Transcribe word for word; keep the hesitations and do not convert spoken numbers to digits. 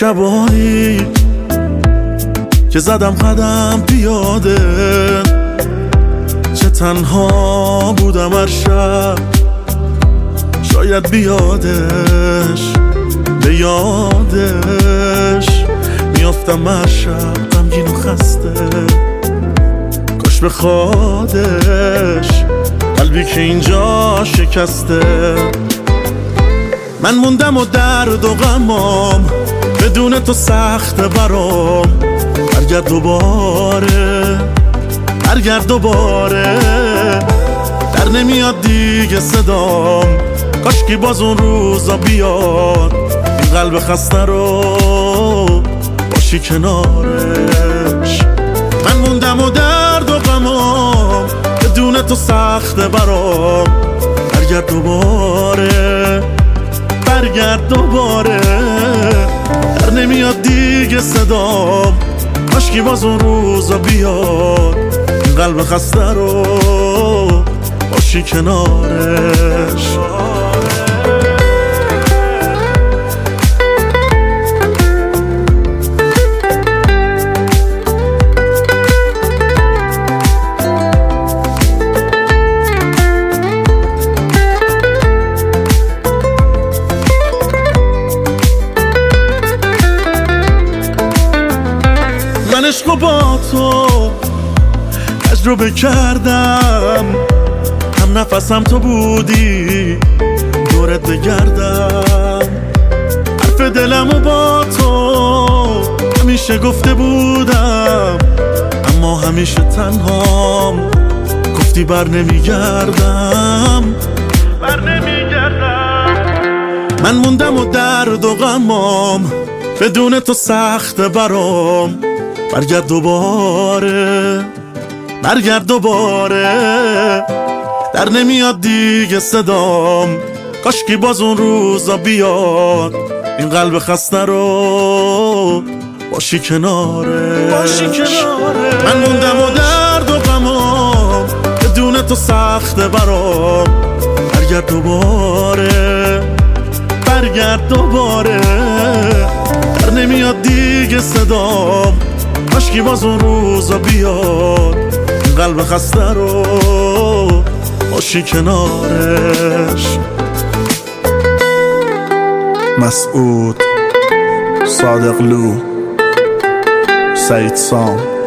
شبانی که زدم قدم پیاده، چه تنها بودم هر شب، شاید بیادش به یادش میافتم هر شب غمگین و خسته، کاش به خودش قلبی که اینجا شکسته. من موندم و درد و غمام بدون تو سخت برام، برگرد دوباره برگرد دوباره، در نمیاد دیگه صدام، کاشکی باز اون روزا بیاد، این قلب خسته رو باشی کنارش. من موندم و درد و غمام بدون تو سخت برام، برگرد دوباره برگرد دوباره، در نمیاد دیگه صدام، کاشکی باز اون روزا بیاد، این قلب خسته رو باشی کنارش. من عشقو با تو تجربه کردم، هم نفسم تو بودی دورت بگردم، حرف دلمو با تو همیشه گفته بودم، اما همیشه تنهام، گفتی بر نمیگردم بر نمیگردم. من موندم و درد و غمام بدون تو سخت برام، برگرد دوباره برگرد دوباره، در نمیاد دیگه صدام، کاشکی باز اون روزا بیاد، این قلب خسته رو باشی کناره باشی کناره. من موندم و درد و غمام بدون تو سخت برام، برگرد دوباره برگرد دوباره، در نمیاد دیگه صدام، کاشکی باز اون روزا بیاد، این قلب خسته رو باشی کنارش. مسعود صادقلو، سعید سام.